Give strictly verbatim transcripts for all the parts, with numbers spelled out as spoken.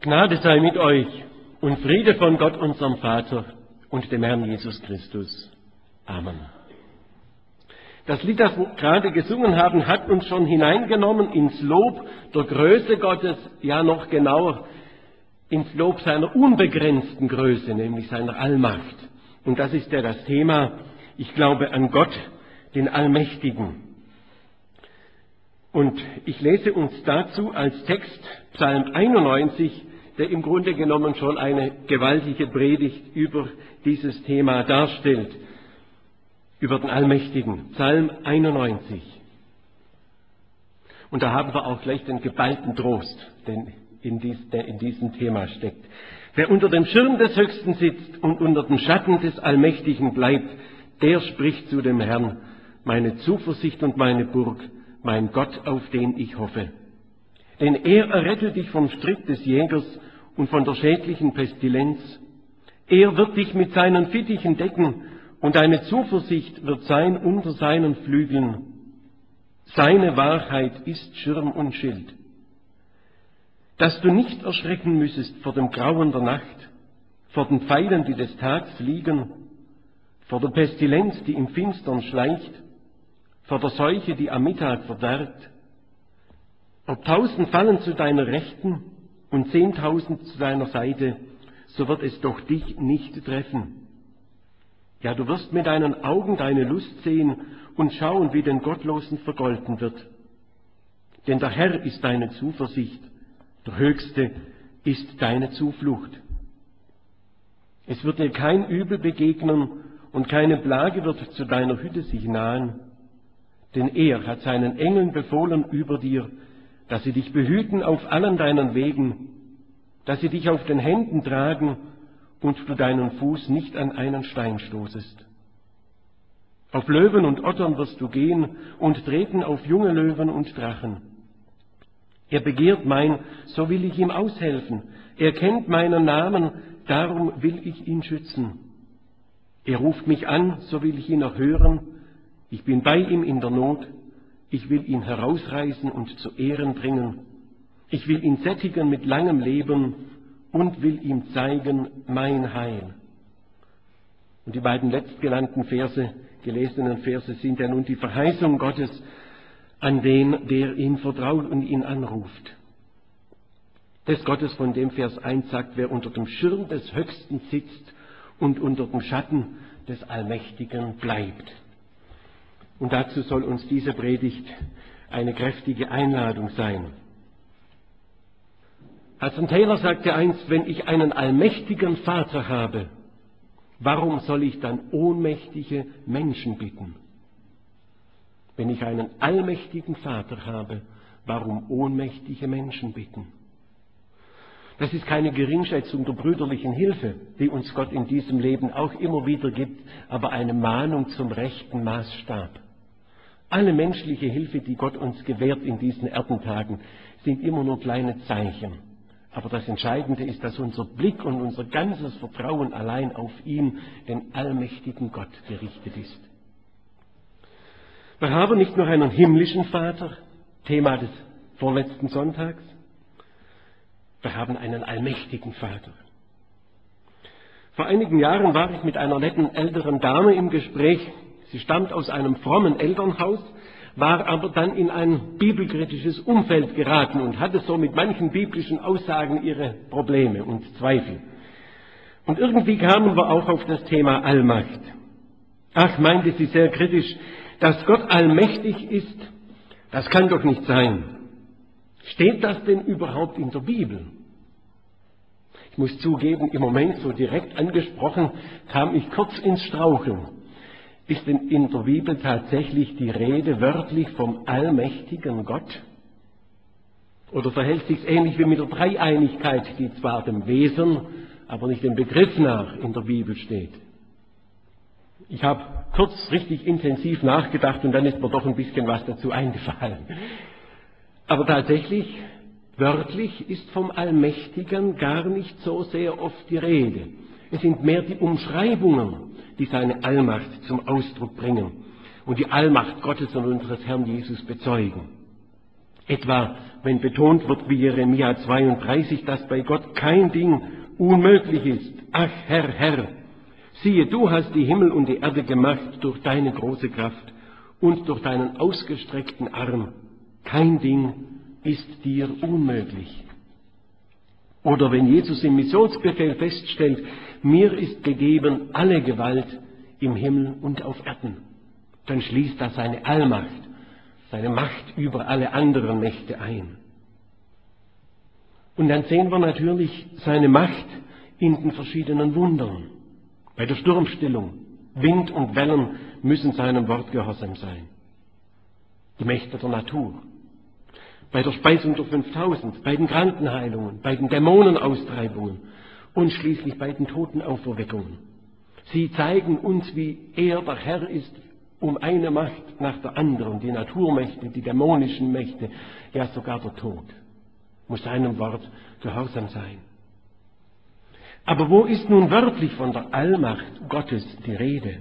Gnade sei mit euch und Friede von Gott, unserem Vater und dem Herrn Jesus Christus. Amen. Das Lied, das wir gerade gesungen haben, hat uns schon hineingenommen ins Lob der Größe Gottes, ja noch genauer ins Lob seiner unbegrenzten Größe, nämlich seiner Allmacht. Und das ist ja das Thema, ich glaube an Gott, den Allmächtigen. Und ich lese uns dazu als Text Psalm einundneunzig, der im Grunde genommen schon eine gewaltige Predigt über dieses Thema darstellt, über den Allmächtigen. Psalm einundneunzig. Und da haben wir auch gleich den geballten Trost, den in, dies, der in diesem Thema steckt. Wer unter dem Schirm des Höchsten sitzt und unter dem Schatten des Allmächtigen bleibt, der spricht zu dem Herrn, meine Zuversicht und meine Burg, mein Gott, auf den ich hoffe. Denn er errettet dich vom Strick des Jägers und von der schädlichen Pestilenz. Er wird dich mit seinen Fittichen decken und deine Zuversicht wird sein unter seinen Flügeln. Seine Wahrheit ist Schirm und Schild. Dass du nicht erschrecken müssest vor dem Grauen der Nacht, vor den Pfeilen, die des Tags fliegen, vor der Pestilenz, die im Finstern schleicht, vor der Seuche, die am Mittag verderbt. Ob tausend fallen zu deiner Rechten und zehntausend zu deiner Seite, so wird es doch dich nicht treffen. Ja, du wirst mit deinen Augen deine Lust sehen und schauen, wie den Gottlosen vergolten wird. Denn der Herr ist deine Zuversicht, der Höchste ist deine Zuflucht. Es wird dir kein Übel begegnen und keine Plage wird zu deiner Hütte sich nahen. Denn er hat seinen Engeln befohlen über dir, dass sie dich behüten auf allen deinen Wegen, dass sie dich auf den Händen tragen und du deinen Fuß nicht an einen Stein stoßest. Auf Löwen und Ottern wirst du gehen und treten auf junge Löwen und Drachen. Er begehrt mein, so will ich ihm aushelfen. Er kennt meinen Namen, darum will ich ihn schützen. Er ruft mich an, so will ich ihn erhören. Ich bin bei ihm in der Not. Ich will ihn herausreißen und zu Ehren bringen. Ich will ihn sättigen mit langem Leben und will ihm zeigen mein Heil. Und die beiden letztgenannten Verse, gelesenen Verse, sind ja nun die Verheißung Gottes an den, der ihn vertraut und ihn anruft. Des Gottes, von dem Vers eins sagt, wer unter dem Schirm des Höchsten sitzt und unter dem Schatten des Allmächtigen bleibt. Und dazu soll uns diese Predigt eine kräftige Einladung sein. Hudson Taylor sagte einst, wenn ich einen allmächtigen Vater habe, warum soll ich dann ohnmächtige Menschen bitten? Wenn ich einen allmächtigen Vater habe, warum ohnmächtige Menschen bitten? Das ist keine Geringschätzung der brüderlichen Hilfe, die uns Gott in diesem Leben auch immer wieder gibt, aber eine Mahnung zum rechten Maßstab. Alle menschliche Hilfe, die Gott uns gewährt in diesen Erdentagen, sind immer nur kleine Zeichen. Aber das Entscheidende ist, dass unser Blick und unser ganzes Vertrauen allein auf ihn, den allmächtigen Gott, gerichtet ist. Wir haben nicht nur einen himmlischen Vater, Thema des vorletzten Sonntags, wir haben einen allmächtigen Vater. Vor einigen Jahren war ich mit einer netten älteren Dame im Gespräch. Sie stammt aus einem frommen Elternhaus, war aber dann in ein bibelkritisches Umfeld geraten und hatte so mit manchen biblischen Aussagen ihre Probleme und Zweifel. Und irgendwie kamen wir auch auf das Thema Allmacht. Ach, meinte sie sehr kritisch, dass Gott allmächtig ist, das kann doch nicht sein. Steht das denn überhaupt in der Bibel? Ich muss zugeben, im Moment so direkt angesprochen, kam ich kurz ins Straucheln. Ist denn in der Bibel tatsächlich die Rede wörtlich vom allmächtigen Gott? Oder verhält sich es ähnlich wie mit der Dreieinigkeit, die zwar dem Wesen, aber nicht dem Begriff nach in der Bibel steht? Ich habe kurz richtig intensiv nachgedacht und dann ist mir doch ein bisschen was dazu eingefallen. Aber tatsächlich, wörtlich ist vom Allmächtigen gar nicht so sehr oft die Rede. Es sind mehr die Umschreibungen, die seine Allmacht zum Ausdruck bringen und die Allmacht Gottes und unseres Herrn Jesus bezeugen. Etwa, wenn betont wird wie Jeremia zweiunddreißig, dass bei Gott kein Ding unmöglich ist. Ach Herr, Herr, siehe, du hast die Himmel und die Erde gemacht durch deine große Kraft und durch deinen ausgestreckten Arm. Kein Ding ist dir unmöglich. Oder wenn Jesus im Missionsbefehl feststellt, mir ist gegeben alle Gewalt im Himmel und auf Erden, dann schließt das seine Allmacht, seine Macht über alle anderen Mächte ein. Und dann sehen wir natürlich seine Macht in den verschiedenen Wundern. Bei der Sturmstillung, Wind und Wellen müssen seinem Wort gehorsam sein. Die Mächte der Natur. Bei der Speisung der fünftausend, bei den Krankenheilungen, bei den Dämonenaustreibungen und schließlich bei den Totenauferweckungen. Sie zeigen uns, wie er der Herr ist, um eine Macht nach der anderen, die Naturmächte, die dämonischen Mächte, ja sogar der Tod, muss seinem Wort gehorsam sein. Aber wo ist nun wörtlich von der Allmacht Gottes die Rede?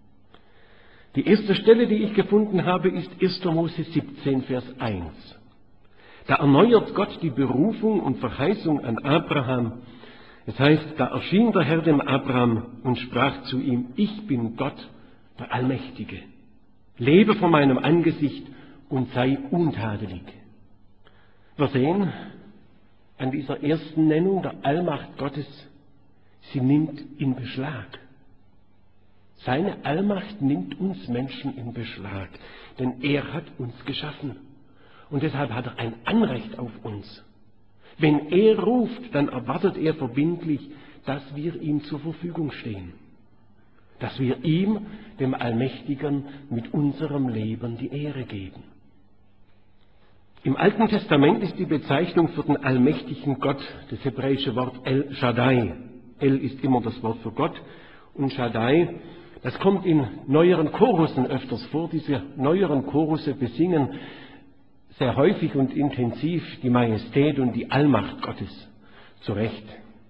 Die erste Stelle, die ich gefunden habe, ist erster Mose siebzehn, Vers eins. Da erneuert Gott die Berufung und Verheißung an Abraham. Es heißt, da erschien der Herr dem Abraham und sprach zu ihm, ich bin Gott, der Allmächtige. Lebe vor meinem Angesicht und sei untadelig. Wir sehen an dieser ersten Nennung der Allmacht Gottes, sie nimmt in Beschlag. Seine Allmacht nimmt uns Menschen in Beschlag, denn er hat uns geschaffen. Und deshalb hat er ein Anrecht auf uns. Wenn er ruft, dann erwartet er verbindlich, dass wir ihm zur Verfügung stehen. Dass wir ihm, dem Allmächtigen, mit unserem Leben die Ehre geben. Im Alten Testament ist die Bezeichnung für den allmächtigen Gott das hebräische Wort El Shaddai. El ist immer das Wort für Gott und Shaddai, das kommt in neueren Chorussen öfters vor. Diese neueren Chorusse besingen sehr häufig und intensiv die Majestät und die Allmacht Gottes. Zu Recht.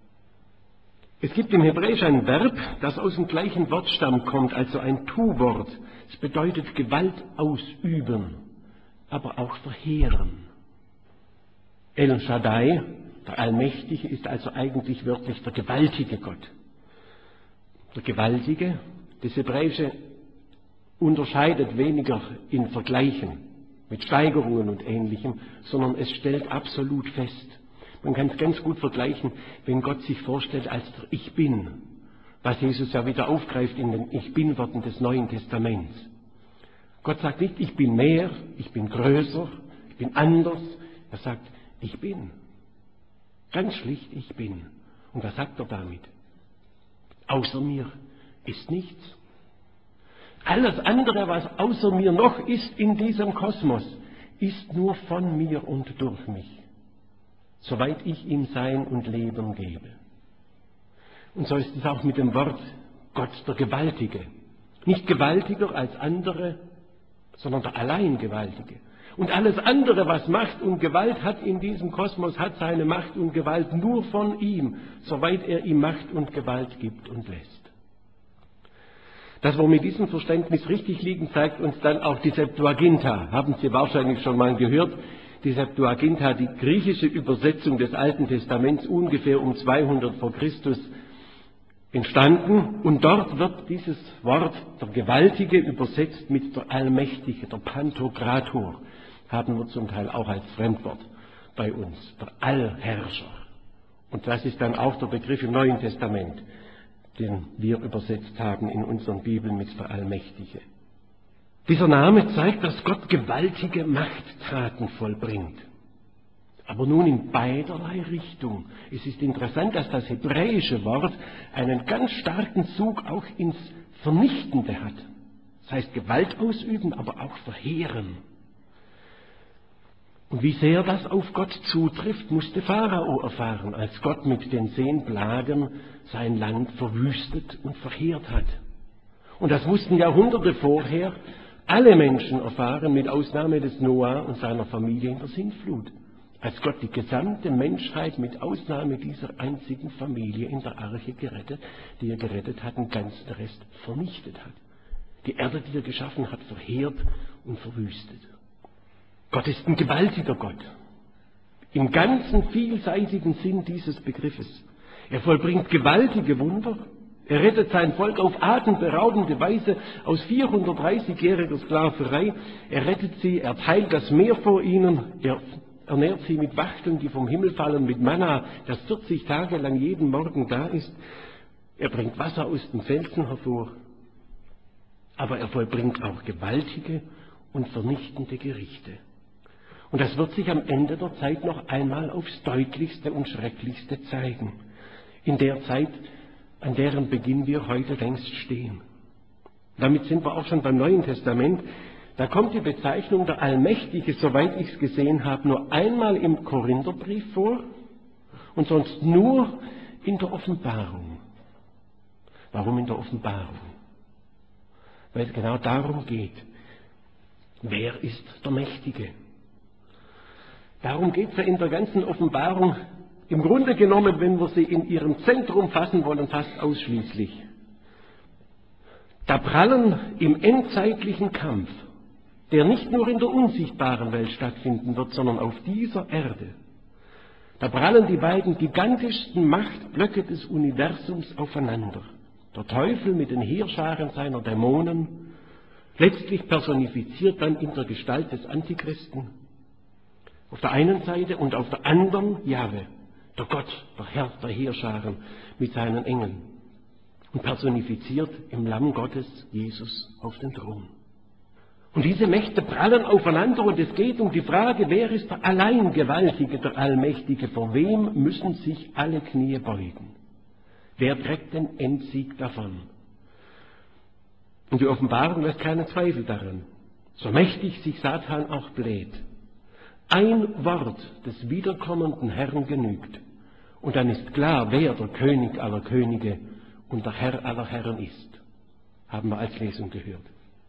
Es gibt im Hebräisch ein Verb, das aus dem gleichen Wortstamm kommt, also ein Tu-Wort. Es bedeutet Gewalt ausüben, aber auch verheeren. El Shaddai, der Allmächtige, ist also eigentlich wörtlich der gewaltige Gott. Der Gewaltige, das Hebräische unterscheidet weniger in Vergleichen mit Steigerungen und Ähnlichem, sondern es stellt absolut fest. Man kann es ganz gut vergleichen, wenn Gott sich vorstellt als der Ich Bin, was Jesus ja wieder aufgreift in den Ich Bin-Worten des Neuen Testaments. Gott sagt nicht, ich bin mehr, ich bin größer, ich bin anders. Er sagt, ich bin. Ganz schlicht, ich bin. Und was sagt er damit? Außer mir ist nichts. Alles andere, was außer mir noch ist in diesem Kosmos, ist nur von mir und durch mich, soweit ich ihm Sein und Leben gebe. Und so ist es auch mit dem Wort Gott der Gewaltige. Nicht gewaltiger als andere, sondern der allein Gewaltige. Und alles andere, was Macht und Gewalt hat in diesem Kosmos, hat seine Macht und Gewalt nur von ihm, soweit er ihm Macht und Gewalt gibt und lässt. Dass wir mit diesem Verständnis richtig liegen, zeigt uns dann auch die Septuaginta. Haben Sie wahrscheinlich schon mal gehört. Die Septuaginta, die griechische Übersetzung des Alten Testaments, ungefähr um zweihundert vor Christus entstanden. Und dort wird dieses Wort, der Gewaltige, übersetzt mit der Allmächtige, der Pantokrator. Haben wir zum Teil auch als Fremdwort bei uns, der Allherrscher. Und das ist dann auch der Begriff im Neuen Testament, den wir übersetzt haben in unseren Bibeln mit der Allmächtige. Dieser Name zeigt, dass Gott gewaltige Machttaten vollbringt. Aber nun in beiderlei Richtung. Es ist interessant, dass das hebräische Wort einen ganz starken Zug auch ins Vernichtende hat. Das heißt Gewalt ausüben, aber auch verheeren. Und wie sehr das auf Gott zutrifft, musste Pharao erfahren, als Gott mit den zehn Plagen sein Land verwüstet und verheert hat. Und das mussten Jahrhunderte vorher alle Menschen erfahren, mit Ausnahme des Noah und seiner Familie in der Sintflut. Als Gott die gesamte Menschheit mit Ausnahme dieser einzigen Familie in der Arche gerettet, die er gerettet hat, den ganzen Rest vernichtet hat. Die Erde, die er geschaffen hat, verheert und verwüstet. Gott ist ein gewaltiger Gott. Im ganzen vielseitigen Sinn dieses Begriffes. Er vollbringt gewaltige Wunder. Er rettet sein Volk auf atemberaubende Weise aus vierhundertdreißigjähriger Sklaverei. Er rettet sie, er teilt das Meer vor ihnen, er ernährt sie mit Wachteln, die vom Himmel fallen, mit Manna, das vierzig Tage lang jeden Morgen da ist. Er bringt Wasser aus den Felsen hervor. Aber er vollbringt auch gewaltige und vernichtende Gerichte. Und das wird sich am Ende der Zeit noch einmal aufs Deutlichste und Schrecklichste zeigen. In der Zeit, an deren Beginn wir heute längst stehen. Damit sind wir auch schon beim Neuen Testament. Da kommt die Bezeichnung der Allmächtige, soweit ich es gesehen habe, nur einmal im Korintherbrief vor und sonst nur in der Offenbarung. Warum in der Offenbarung? Weil es genau darum geht, wer ist der Mächtige? Darum geht es ja in der ganzen Offenbarung, im Grunde genommen, wenn wir sie in ihrem Zentrum fassen wollen, fast ausschließlich. Da prallen im endzeitlichen Kampf, der nicht nur in der unsichtbaren Welt stattfinden wird, sondern auf dieser Erde, da prallen die beiden gigantischsten Machtblöcke des Universums aufeinander. Der Teufel mit den Heerscharen seiner Dämonen, letztlich personifiziert dann in der Gestalt des Antichristen, auf der einen Seite und auf der anderen Jahwe, der Gott, der Herr der Heerscharen mit seinen Engeln und personifiziert im Lamm Gottes Jesus auf den Thron. Und diese Mächte prallen aufeinander und es geht um die Frage, wer ist der Alleingewaltige, der Allmächtige, vor wem müssen sich alle Knie beugen? Wer trägt den Endsieg davon? Und die Offenbarung lässt keinen Zweifel daran, so mächtig sich Satan auch bläht. Ein Wort des wiederkommenden Herrn genügt. Und dann ist klar, wer der König aller Könige und der Herr aller Herren ist. Haben wir als Lesung gehört.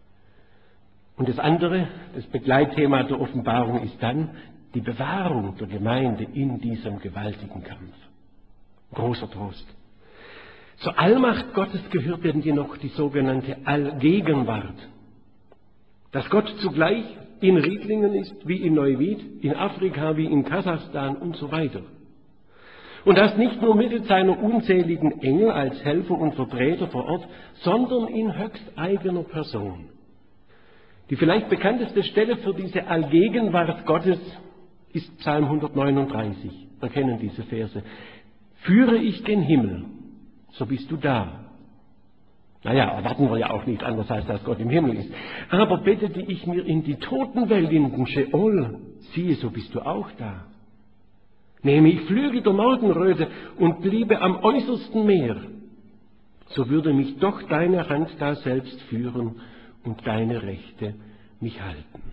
Und das andere, das Begleitthema der Offenbarung ist dann die Bewahrung der Gemeinde in diesem gewaltigen Kampf. Großer Trost. Zur Allmacht Gottes gehört denn noch die sogenannte Allgegenwart. Dass Gott zugleich in Riedlingen ist, wie in Neuwied, in Afrika, wie in Kasachstan und so weiter. Und das nicht nur mittels seiner unzähligen Engel als Helfer und Vertreter vor Ort, sondern in höchst eigener Person. Die vielleicht bekannteste Stelle für diese Allgegenwart Gottes ist Psalm hundertneununddreißig. Wir kennen diese Verse. Führe ich gen Himmel, so bist du da. Naja, erwarten wir ja auch nicht anders, als dass Gott im Himmel ist. Aber bettete ich mir in die Totenwelt, in den Scheol, siehe, so bist du auch da. Nehme ich Flügel der Morgenröte und bliebe am äußersten Meer, so würde mich doch deine Hand da selbst führen und deine Rechte mich halten.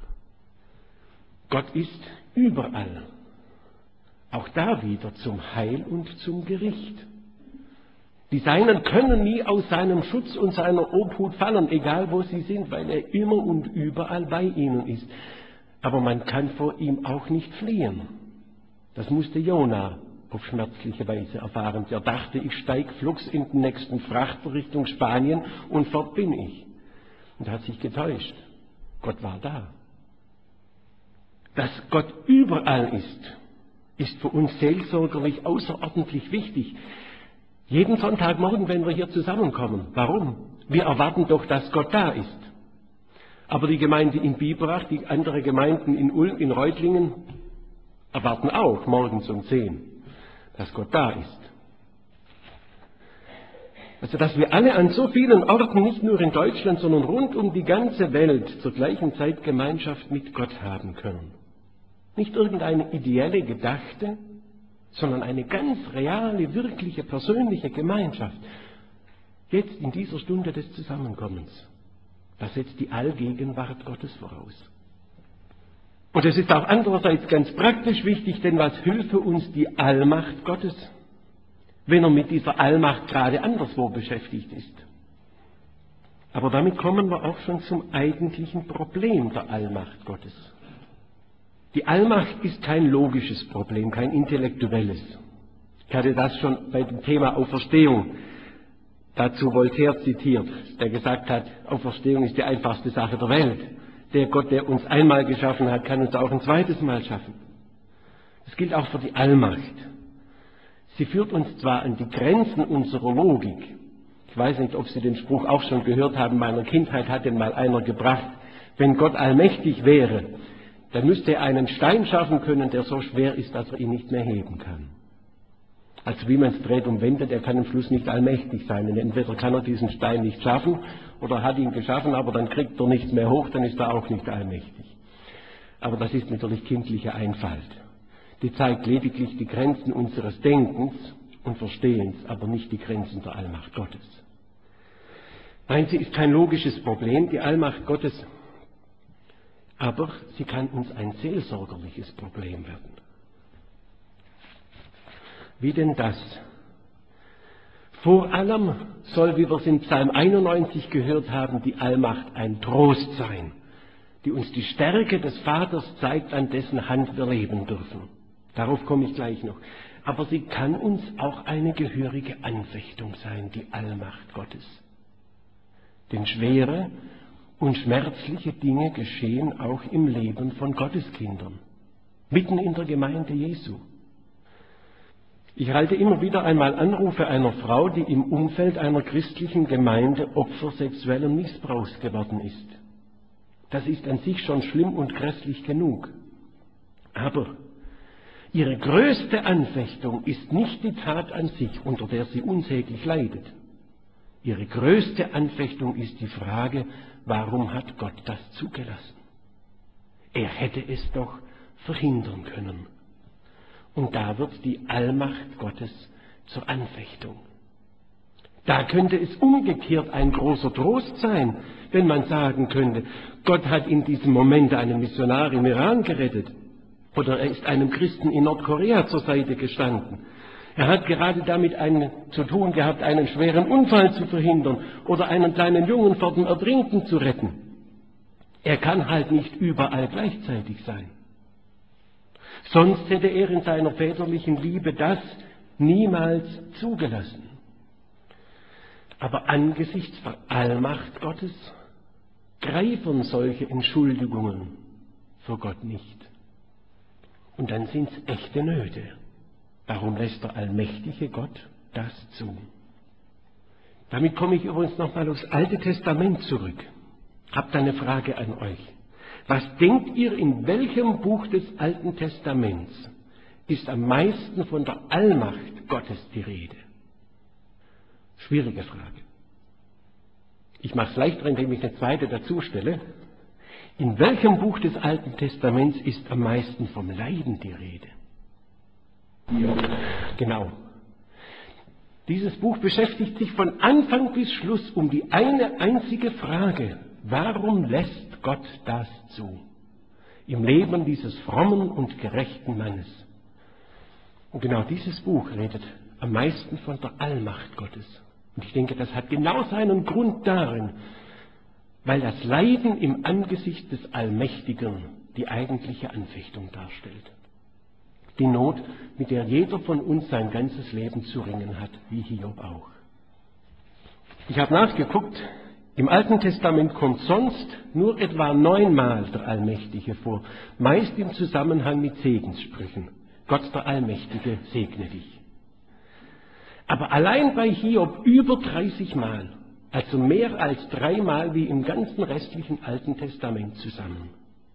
Gott ist überall, auch da wieder zum Heil und zum Gericht. Die Seinen können nie aus seinem Schutz und seiner Obhut fallen, egal wo sie sind, weil er immer und überall bei ihnen ist. Aber man kann vor ihm auch nicht fliehen. Das musste Jona auf schmerzliche Weise erfahren. Der dachte, ich steig flugs in den nächsten Frachter Richtung Spanien und fort bin ich. Und hat sich getäuscht. Gott war da. Dass Gott überall ist, ist für uns seelsorgerlich außerordentlich wichtig. Jeden Sonntagmorgen, wenn wir hier zusammenkommen. Warum? Wir erwarten doch, dass Gott da ist. Aber die Gemeinde in Biberach, die andere Gemeinden in Ulm, in Reutlingen, erwarten auch morgens um zehn, dass Gott da ist. Also, dass wir alle an so vielen Orten, nicht nur in Deutschland, sondern rund um die ganze Welt zur gleichen Zeit Gemeinschaft mit Gott haben können. Nicht irgendeine ideelle, gedachte, sondern eine ganz reale, wirkliche, persönliche Gemeinschaft. Jetzt in dieser Stunde des Zusammenkommens. Das setzt die Allgegenwart Gottes voraus. Und es ist auch andererseits ganz praktisch wichtig, denn was hilfe uns die Allmacht Gottes, wenn er mit dieser Allmacht gerade anderswo beschäftigt ist? Aber damit kommen wir auch schon zum eigentlichen Problem der Allmacht Gottes. Die Allmacht ist kein logisches Problem, kein intellektuelles. Ich hatte das schon bei dem Thema Auferstehung dazu Voltaire zitiert, der gesagt hat, Auferstehung ist die einfachste Sache der Welt. der Gott, der uns einmal geschaffen hat, kann uns auch ein zweites Mal schaffen. Das gilt auch für die Allmacht. Sie führt uns zwar an die Grenzen unserer Logik. Ich weiß nicht, ob Sie den Spruch auch schon gehört haben, in meiner Kindheit hat den mal einer gebracht. Wenn Gott allmächtig wäre, dann müsste er einen Stein schaffen können, der so schwer ist, dass er ihn nicht mehr heben kann. Also wie man es dreht und wendet, er kann am Schluss nicht allmächtig sein. Und entweder kann er diesen Stein nicht schaffen oder hat ihn geschaffen, aber dann kriegt er nichts mehr hoch, dann ist er auch nicht allmächtig. Aber das ist natürlich kindliche Einfalt. Die zeigt lediglich die Grenzen unseres Denkens und Verstehens, aber nicht die Grenzen der Allmacht Gottes. Nein, sie ist kein logisches Problem, die Allmacht Gottes, aber sie kann uns ein seelsorgerliches Problem werden. Wie denn das? Vor allem soll, wie wir es in Psalm einundneunzig gehört haben, die Allmacht ein Trost sein, die uns die Stärke des Vaters zeigt, an dessen Hand wir leben dürfen. Darauf komme ich gleich noch. Aber sie kann uns auch eine gehörige Anfechtung sein, die Allmacht Gottes. Denn schwere und schmerzliche Dinge geschehen auch im Leben von Gotteskindern, mitten in der Gemeinde Jesu. Ich halte immer wieder einmal Anrufe einer Frau, die im Umfeld einer christlichen Gemeinde Opfer sexuellen Missbrauchs geworden ist. Das ist an sich schon schlimm und grässlich genug. Aber ihre größte Anfechtung ist nicht die Tat an sich, unter der sie unsäglich leidet. Ihre größte Anfechtung ist die Frage, warum hat Gott das zugelassen? Er hätte es doch verhindern können. Und da wird die Allmacht Gottes zur Anfechtung. Da könnte es umgekehrt ein großer Trost sein, wenn man sagen könnte, Gott hat in diesem Moment einen Missionar im Iran gerettet. Oder er ist einem Christen in Nordkorea zur Seite gestanden. Er hat gerade damit einen, zu tun gehabt, einen schweren Unfall zu verhindern oder einen kleinen Jungen vor dem Ertrinken zu retten. Er kann halt nicht überall gleichzeitig sein. Sonst hätte er in seiner väterlichen Liebe das niemals zugelassen. Aber angesichts der Allmacht Gottes greifen solche Entschuldigungen für Gott nicht. Und dann sind es echte Nöte. Warum lässt der allmächtige Gott das zu? Damit komme ich übrigens nochmal aufs Alte Testament zurück. Habt eine Frage an euch. Was denkt ihr, in welchem Buch des Alten Testaments ist am meisten von der Allmacht Gottes die Rede? Schwierige Frage. Ich mache es leichter, indem ich eine zweite dazu stelle. In welchem Buch des Alten Testaments ist am meisten vom Leiden die Rede? Ja, genau. Dieses Buch beschäftigt sich von Anfang bis Schluss um die eine einzige Frage. Warum lässt Gott das zu? Im Leben dieses frommen und gerechten Mannes. Und genau dieses Buch redet am meisten von der Allmacht Gottes. Und ich denke, das hat genau seinen Grund darin, weil das Leiden im Angesicht des Allmächtigen die eigentliche Anfechtung darstellt. Die Not, mit der jeder von uns sein ganzes Leben zu ringen hat, wie Hiob auch. Ich habe nachgeguckt, im Alten Testament kommt sonst nur etwa neunmal der Allmächtige vor, meist im Zusammenhang mit Segenssprüchen. Gott der Allmächtige segne dich. Aber allein bei Hiob über dreißig Mal, also mehr als dreimal wie im ganzen restlichen Alten Testament zusammen.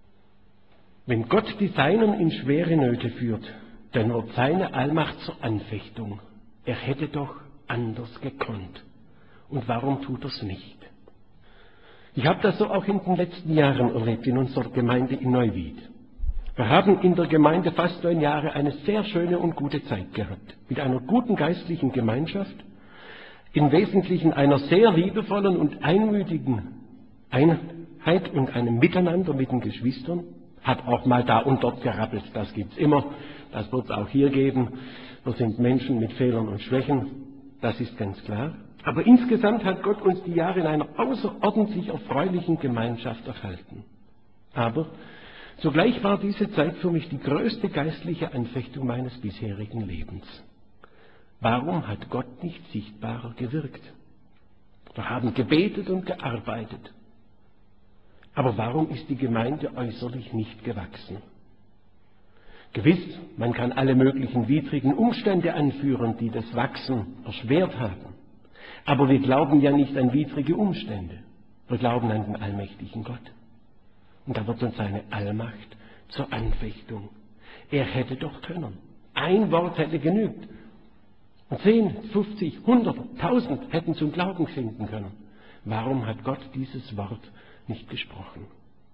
Wenn Gott die Seinen in schwere Nöte führt, dann wird seine Allmacht zur Anfechtung. Er hätte doch anders gekonnt. Und warum tut er es nicht? Ich habe das so auch in den letzten Jahren erlebt in unserer Gemeinde in Neuwied. Wir haben in der Gemeinde fast neun Jahre eine sehr schöne und gute Zeit gehabt. Mit einer guten geistlichen Gemeinschaft, im Wesentlichen einer sehr liebevollen und einmütigen Einheit und einem Miteinander mit den Geschwistern. Hat auch mal da und dort gerappelt, das gibt's immer, das wird es auch hier geben. Wir sind Menschen mit Fehlern und Schwächen, das ist ganz klar. Aber insgesamt hat Gott uns die Jahre in einer außerordentlich erfreulichen Gemeinschaft erhalten. Aber zugleich war diese Zeit für mich die größte geistliche Anfechtung meines bisherigen Lebens. Warum hat Gott nicht sichtbarer gewirkt? Wir haben gebetet und gearbeitet. Aber warum ist die Gemeinde äußerlich nicht gewachsen? Gewiss, man kann alle möglichen widrigen Umstände anführen, die das Wachsen erschwert haben. Aber wir glauben ja nicht an widrige Umstände. Wir glauben an den allmächtigen Gott. Und da wird uns seine Allmacht zur Anfechtung. Er hätte doch können. Ein Wort hätte genügt. Und zehn, fünfzig, hundert, tausend hätten zum Glauben finden können. Warum hat Gott dieses Wort nicht gesprochen?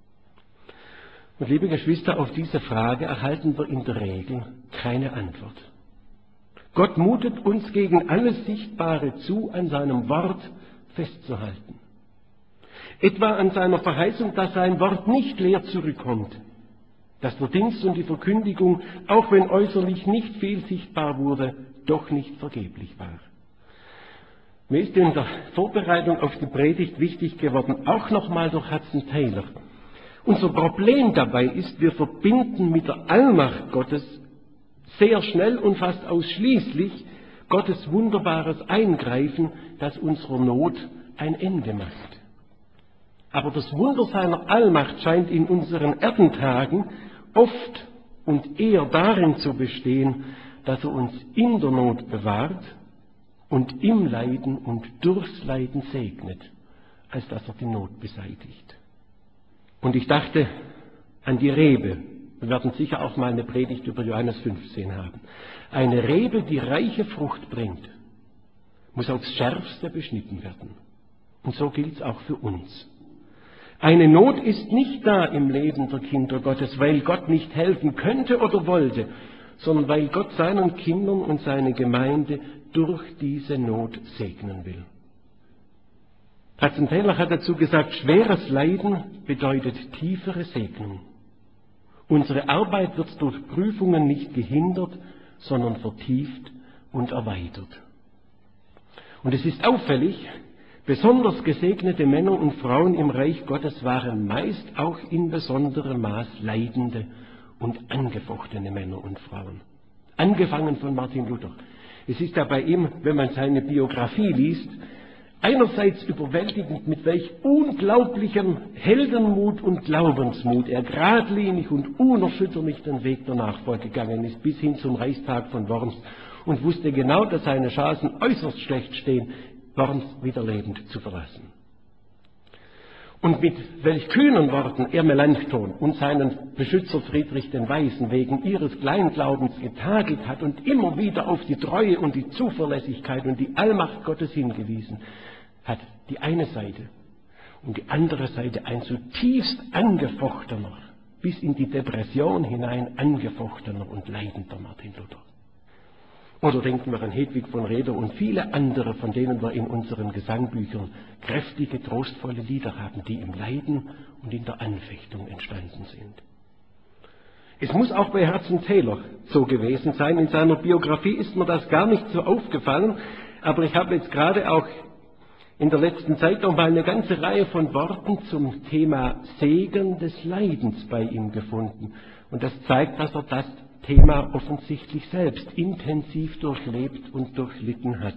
Und liebe Geschwister, auf diese Frage erhalten wir in der Regel keine Antwort. Gott mutet uns gegen alles Sichtbare zu, an seinem Wort festzuhalten. Etwa an seiner Verheißung, dass sein Wort nicht leer zurückkommt, dass der Dienst und die Verkündigung, auch wenn äußerlich nicht viel sichtbar wurde, doch nicht vergeblich war. Mir ist in der Vorbereitung auf die Predigt wichtig geworden, auch nochmal durch Hudson Taylor. Unser Problem dabei ist, wir verbinden mit der Allmacht Gottes sehr schnell und fast ausschließlich Gottes wunderbares Eingreifen, das unserer Not ein Ende macht. Aber das Wunder seiner Allmacht scheint in unseren Erdentagen oft und eher darin zu bestehen, dass er uns in der Not bewahrt und im Leiden und durchs Leiden segnet, als dass er die Not beseitigt. Und ich dachte an die Rebe. Wir werden sicher auch mal eine Predigt über Johannes fünfzehn haben. Eine Rebe, die reiche Frucht bringt, muss aufs Schärfste beschnitten werden. Und so gilt es auch für uns. Eine Not ist nicht da im Leben der Kinder Gottes, weil Gott nicht helfen könnte oder wollte, sondern weil Gott seinen Kindern und seine Gemeinde durch diese Not segnen will. Hudson Taylor hat dazu gesagt, schweres Leiden bedeutet tiefere Segnung. Unsere Arbeit wird durch Prüfungen nicht gehindert, sondern vertieft und erweitert. Und es ist auffällig, besonders gesegnete Männer und Frauen im Reich Gottes waren meist auch in besonderem Maß leidende und angefochtene Männer und Frauen. Angefangen von Martin Luther. Es ist ja bei ihm, wenn man seine Biografie liest, einerseits überwältigend, mit welch unglaublichem Heldenmut und Glaubensmut er geradlinig und unerschütterlich den Weg der Nachfolge gegangen ist, bis hin zum Reichstag von Worms und wusste genau, dass seine Chancen äußerst schlecht stehen, Worms wieder lebend zu verlassen. Und mit welch kühnen Worten er Melanchthon und seinen Beschützer Friedrich den Weisen wegen ihres Kleinglaubens getadelt hat und immer wieder auf die Treue und die Zuverlässigkeit und die Allmacht Gottes hingewiesen hat, die eine Seite. Und die andere Seite ein zutiefst angefochtener, bis in die Depression hinein angefochtener und leidender Martin Luther. Oder denken wir an Hedwig von Rheder und viele andere, von denen wir in unseren Gesangbüchern kräftige, trostvolle Lieder haben, die im Leiden und in der Anfechtung entstanden sind. Es muss auch bei Hudson Taylor so gewesen sein. In seiner Biografie ist mir das gar nicht so aufgefallen, aber ich habe jetzt gerade auch in der letzten Zeit noch mal eine ganze Reihe von Worten zum Thema Segen des Leidens bei ihm gefunden. Und das zeigt, dass er das Thema offensichtlich selbst intensiv durchlebt und durchlitten hat.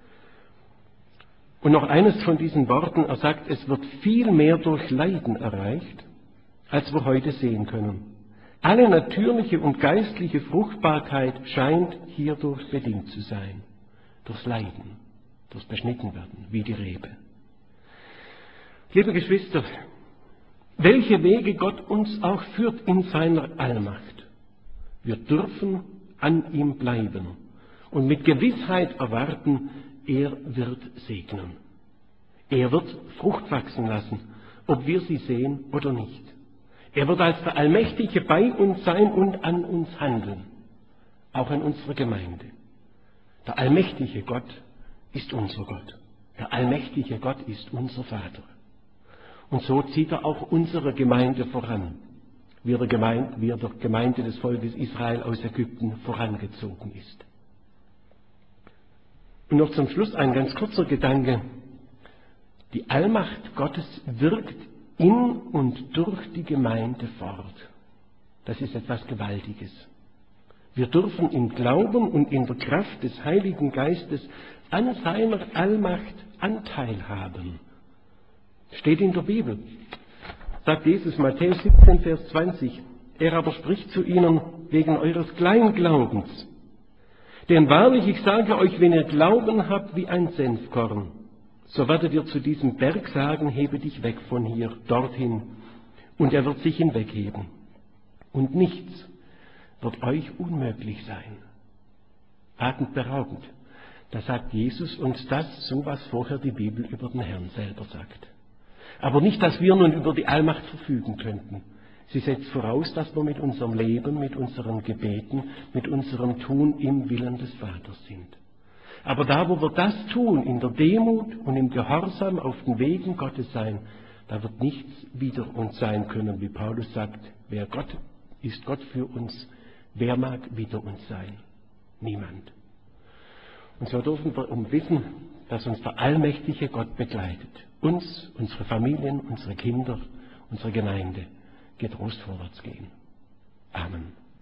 Und noch eines von diesen Worten, er sagt, es wird viel mehr durch Leiden erreicht, als wir heute sehen können. Alle natürliche und geistliche Fruchtbarkeit scheint hierdurch bedingt zu sein. Durchs Leiden, durchs Beschnittenwerden, wie die Rebe. Liebe Geschwister, welche Wege Gott uns auch führt in seiner Allmacht, wir dürfen an ihm bleiben und mit Gewissheit erwarten, er wird segnen. Er wird Frucht wachsen lassen, ob wir sie sehen oder nicht. Er wird als der Allmächtige bei uns sein und an uns handeln, auch an unserer Gemeinde. Der allmächtige Gott ist unser Gott. Der allmächtige Gott ist unser Vater. Und so zieht er auch unsere Gemeinde voran, wie er der Gemeinde, wie er der Gemeinde des Volkes Israel aus Ägypten vorangezogen ist. Und noch zum Schluss ein ganz kurzer Gedanke. Die Allmacht Gottes wirkt in und durch die Gemeinde fort. Das ist etwas Gewaltiges. Wir dürfen im Glauben und in der Kraft des Heiligen Geistes an seiner Allmacht Anteil haben. Steht in der Bibel. sagt Jesus, Matthäus siebzehn, Vers zwanzig. Er aber spricht zu ihnen wegen eures Kleinglaubens. Denn wahrlich, ich sage euch, wenn ihr Glauben habt wie ein Senfkorn, so werdet ihr zu diesem Berg sagen, hebe dich weg von hier, dorthin, und er wird sich hinwegheben. Und nichts wird euch unmöglich sein. Atemberaubend. Da sagt Jesus uns das, so was vorher die Bibel über den Herrn selber sagt. Aber nicht, dass wir nun über die Allmacht verfügen könnten. Sie setzt voraus, dass wir mit unserem Leben, mit unseren Gebeten, mit unserem Tun im Willen des Vaters sind. Aber da, wo wir das tun, in der Demut und im Gehorsam auf den Wegen Gottes sein, da wird nichts wider uns sein können, wie Paulus sagt, wer Gott ist Gott für uns, wer mag wider uns sein? Niemand. Und so dürfen wir um wissen, dass uns der allmächtige Gott begleitet. Uns, unsere Familien, unsere Kinder, unsere Gemeinde getrost vorwärts gehen. Amen.